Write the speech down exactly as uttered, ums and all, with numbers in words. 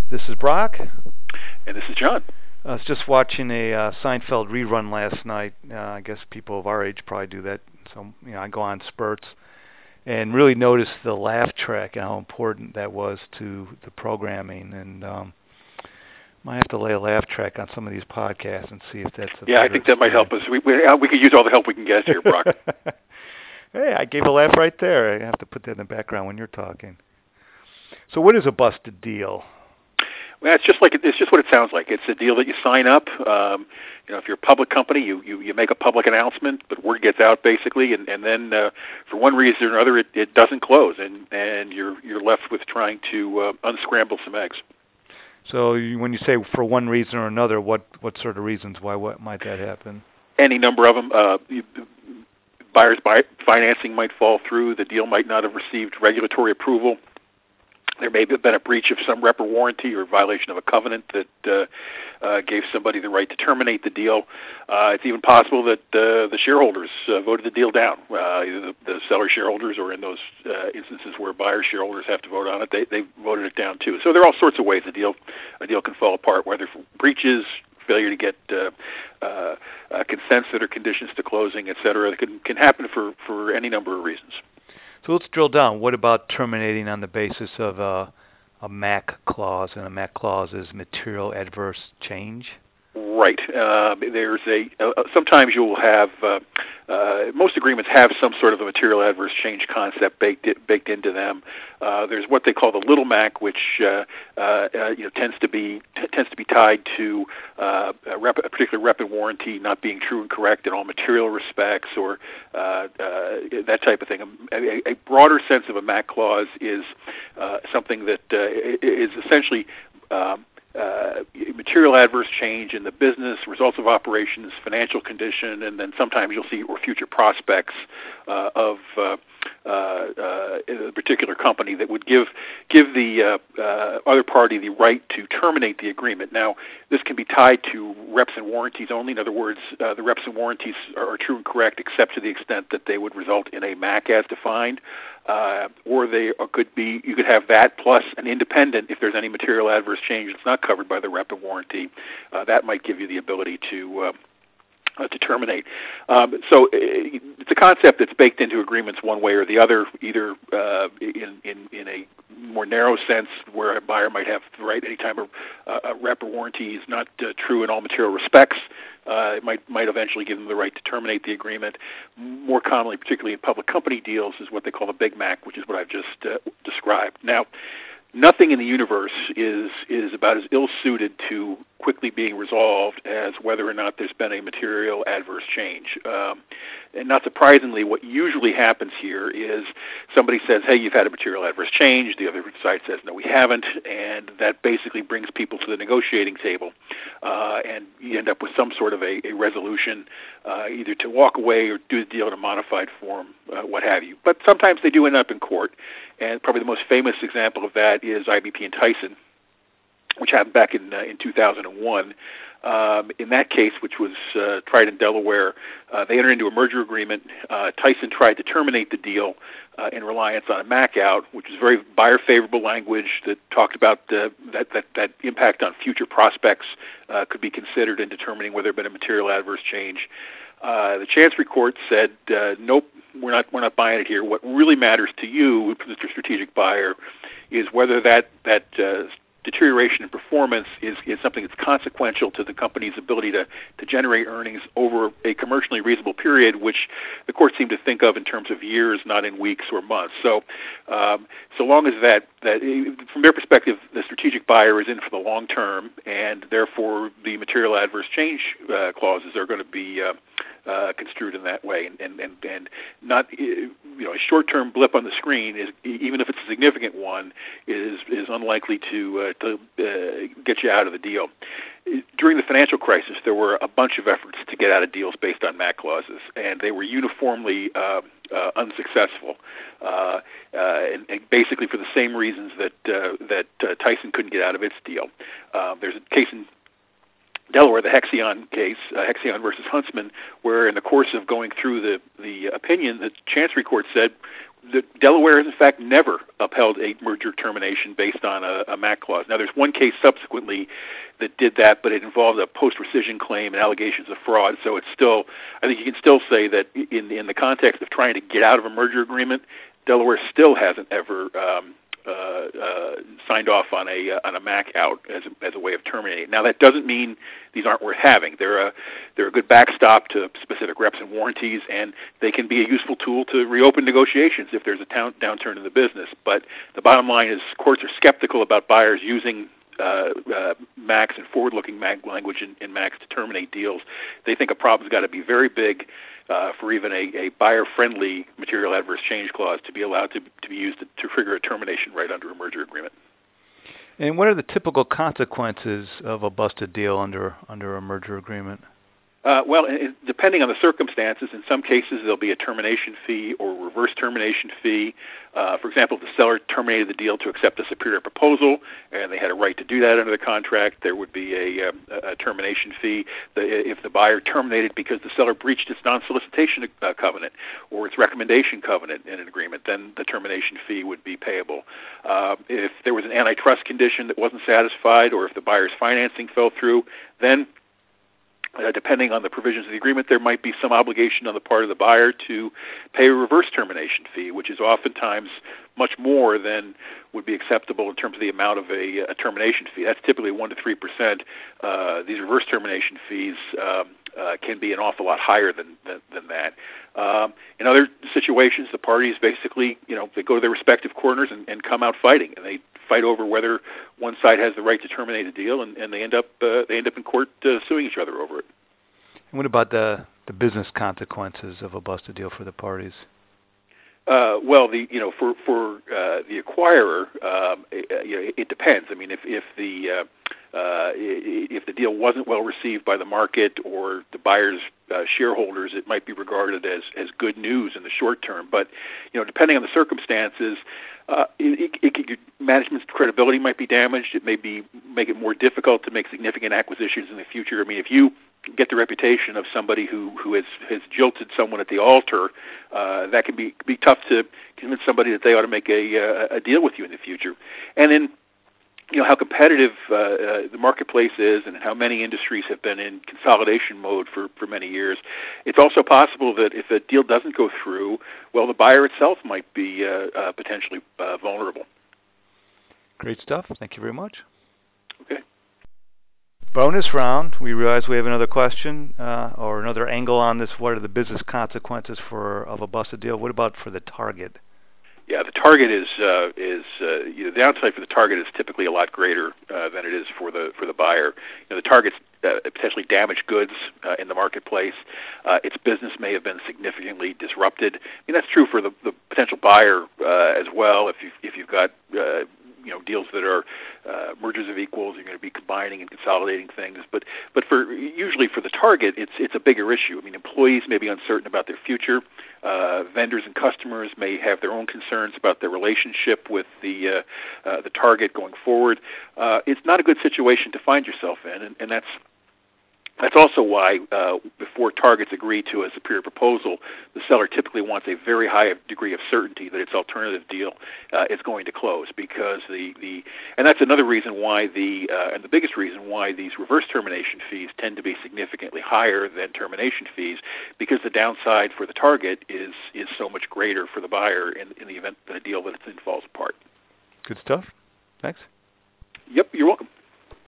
This is Brock. And this is John. I was just watching a uh, Seinfeld rerun last night. Uh, I guess people of our age probably do that. So, you know, I go on spurts and really noticed the laugh track and how important that was to the programming. And um, might have to lay a laugh track on some of these podcasts and see if that's a yeah. I think that experience. might help us. We we, we could use all the help we can get here, Brock. Hey, I gave a laugh right there. I have to put that in the background when you're talking. So, what is a busted deal? Well, it's just like it's just what it sounds like. It's a deal that you sign up. Um, you know, if you're a public company, you, you, you make a public announcement, but word gets out basically, and and then uh, for one reason or another, it, it doesn't close, and and you're you're left with trying to uh, unscramble some eggs. So, you, when you say for one reason or another, what what sort of reasons? Why what might that happen? Any number of them. Uh, you, buyers' buy, financing might fall through. The deal might not have received regulatory approval. There may have been a breach of some rep or warranty or violation of a covenant that uh, uh, gave somebody the right to terminate the deal. Uh, it's even possible that uh, the shareholders uh, voted the deal down, uh, either the, the seller shareholders or in those uh, instances where buyer shareholders have to vote on it, they, they voted it down too. So there are all sorts of ways a deal a deal can fall apart, whether for breaches, failure to get uh, uh, uh, consents that are conditions to closing, et cetera. It can, can happen for, for any number of reasons. So let's drill down. What about terminating on the basis of a, a M A C clause? And a M A C clause is material adverse change? Right. Uh, there's a. Uh, sometimes you'll have. Uh, uh, most agreements have some sort of a material adverse change concept baked it, baked into them. Uh, there's what they call the little M A C, which uh, uh, you know tends to be t- tends to be tied to uh, a, rep, a particular rep and warranty not being true and correct in all material respects, or uh, uh, that type of thing. A, a broader sense of a M A C clause is uh, something that uh, is essentially. Um, Uh, material adverse change in the business, results of operations, financial condition, and then sometimes you'll see or future prospects uh, of uh, uh, uh, a particular company that would give give the uh, uh, other party the right to terminate the agreement. Now, this can be tied to reps and warranties only. In other words, uh, the reps and warranties are, are true and correct except to the extent that they would result in a M A C as defined. Uh, or they could be, you could have that plus an independent if there's any material adverse change that's not covered by the rep and warranty. Uh, that might give you the ability to uh, uh, to terminate. Um, so it's a concept that's baked into agreements one way or the other, either uh, in, in, in a more narrow sense where a buyer might have the right anytime a, a rep or warranty is not uh, true in all material respects. Uh, it might might eventually give them the right to terminate the agreement. More commonly, particularly in public company deals, is what they call the Big M A C, which is what I've just uh, described. Now, nothing in the universe is is about as ill-suited to quickly being resolved as whether or not there's been a material adverse change. Um, and not surprisingly, what usually happens here is somebody says, hey, you've had a material adverse change. The other side says, no, we haven't. And that basically brings people to the negotiating table. Uh, and you end up with some sort of a, a resolution, uh, either to walk away or do the deal in a modified form, uh, what have you. But sometimes they do end up in court. And probably the most famous example of that is I B P and Tyson, which happened back in uh, in two thousand one. Um, in that case, which was uh, tried in Delaware, uh, they entered into a merger agreement. Uh, Tyson tried to terminate the deal uh, in reliance on a M A C out, which was very buyer-favorable language that talked about uh, that, that that impact on future prospects uh, could be considered in determining whether there had been a material adverse change. Uh, the Chancery Court said, uh, nope, we're not we're not buying it here. What really matters to you, the strategic buyer, is whether that that uh, deterioration in performance is, is something that's consequential to the company's ability to, to generate earnings over a commercially reasonable period, which the court seemed to think of in terms of years, not in weeks or months. So, um, so long as that, that, from their perspective, the strategic buyer is in for the long term, and therefore the material adverse change uh, clauses are going to be uh, uh, construed in that way, and and and, and not you know a short-term blip on the screen is, even if it's a significant one, is is unlikely to uh, to uh, get you out of the deal. During the financial crisis, there were a bunch of efforts to get out of deals based on M A C clauses, and they were uniformly uh, uh, unsuccessful, uh, uh, and, and basically for the same reasons that uh, that uh, Tyson couldn't get out of its deal. Uh, there's a case in Delaware, the Hexion case, uh, Hexion versus Huntsman, where in the course of going through the, the opinion, the Chancery Court said, the Delaware has in fact never upheld a merger termination based on a, a M A C clause. Now, there's one case subsequently that did that, but it involved a post-rescission claim and allegations of fraud. So it's still, I think you can still say that in in the context of trying to get out of a merger agreement, Delaware still hasn't ever um, uh, uh, signed off on a uh, on a M A C out as a, as a way of terminating. Now, that doesn't mean these aren't worth having. They're a they're a good backstop to specific reps and warranties, and they can be a useful tool to reopen negotiations if there's a town, downturn in the business. But the bottom line is, courts are skeptical about buyers using Uh, uh, M A Cs and forward-looking M A C language in, in M A Cs to terminate deals. They think a problem's got to be very big uh, for even a, a buyer-friendly material adverse change clause to be allowed to, to be used to, to trigger a termination right under a merger agreement. And what are the typical consequences of a busted deal under under a merger agreement? Uh, well, it, depending on the circumstances, in some cases there'll be a termination fee or reverse termination fee. Uh, for example, if the seller terminated the deal to accept a superior proposal and they had a right to do that under the contract, there would be a, um, a termination fee. The, if the buyer terminated because the seller breached its non-solicitation uh, covenant or its recommendation covenant in an agreement, then the termination fee would be payable. Uh, if there was an antitrust condition that wasn't satisfied, or if the buyer's financing fell through, then Uh, depending on the provisions of the agreement, there might be some obligation on the part of the buyer to pay a reverse termination fee, which is oftentimes much more than would be acceptable in terms of the amount of a, a termination fee. That's typically one to three percent. Uh, these reverse termination fees um, uh, can be an awful lot higher than than, than that. Um, in other situations, the parties basically, you know, they go to their respective corners and, and come out fighting, and they fight over whether one side has the right to terminate a deal, and, and they end up uh, they end up in court uh, suing each other over it. And what about the the business consequences of a busted deal for the parties? Uh, well, the you know for for uh, the acquirer, um, it, you know, it depends. I mean, if if the uh, uh, if the deal wasn't well received by the market or the buyer's uh, shareholders, it might be regarded as as good news in the short term. But you know, depending on the circumstances, uh, it, it, it, management's credibility might be damaged. It may be make it more difficult to make significant acquisitions in the future. I mean, if you get the reputation of somebody who who has has jilted someone at the altar, uh, that can be be tough to convince somebody that they ought to make a a deal with you in the future. And then, you know, how competitive uh, uh, the marketplace is, and how many industries have been in consolidation mode for for many years. It's also possible that if a deal doesn't go through, well, the buyer itself might be uh, uh, potentially uh, vulnerable. Great stuff. Thank you very much. Okay. Bonus round. We realize we have another question uh, or another angle on this. What are the business consequences for of a busted deal? What about for the target? Yeah, the target is uh, is uh, you know, the downside for the target is typically a lot greater uh, than it is for the for the buyer. You know, the target's uh, potentially damaged goods uh, in the marketplace. Uh, its business may have been significantly disrupted. I mean, that's true for the, the potential buyer uh, as well. If you if you've got uh, you know deals that are uh, mergers of equals, you're going to be combining and consolidating things. But but for usually for the target, it's it's a bigger issue. I mean, employees may be uncertain about their future. Uh, vendors and customers may have their own concerns about their relationship with the uh, uh, the target going forward. Uh, it's not a good situation to find yourself in, and, and that's that's also why uh, before targets agree to a superior proposal, the seller typically wants a very high degree of certainty that its alternative deal uh, is going to close, because the, the and that's another reason why the uh, and the biggest reason why these reverse termination fees tend to be significantly higher than termination fees, because the downside for the target is is so much greater for the buyer in, in the event that a deal that it's in falls apart. Good stuff. Thanks. Yep, you're welcome.